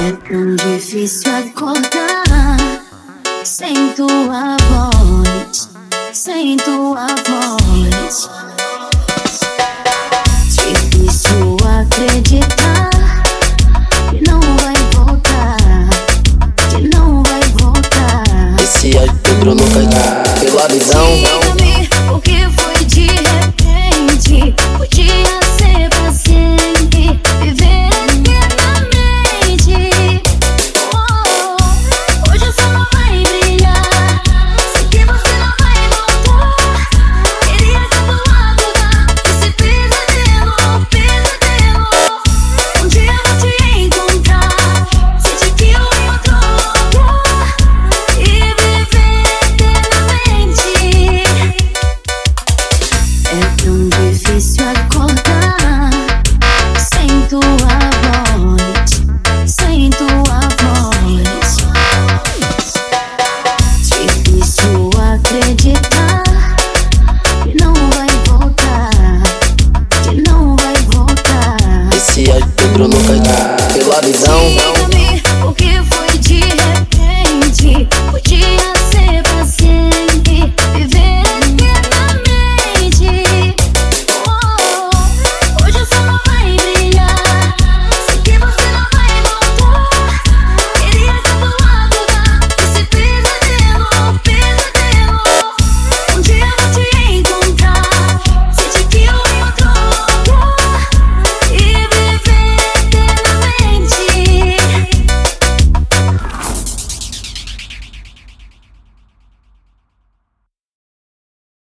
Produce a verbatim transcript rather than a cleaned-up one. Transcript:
É tão difícil acordar sem tua voz, sem tua voz. Difícil acreditar que não vai voltar, que não vai voltar. Esse é Pedro nunca pela visão. Diga-me o que foi de repente. Podia ser paciente, viver eternamente. Oh, hoje o sol não vai brilhar, sei que você não vai voltar. Queria estar do lado desse pesadelo, pesadelo. Um dia eu vou te encontrar, sentir que eu em outro lugar e viver eternamente. É tão difícil acordar sem tua voz, sem tua voz. Difícil acreditar que não vai voltar, que não vai voltar. Esse é Pedro nunca pela visão.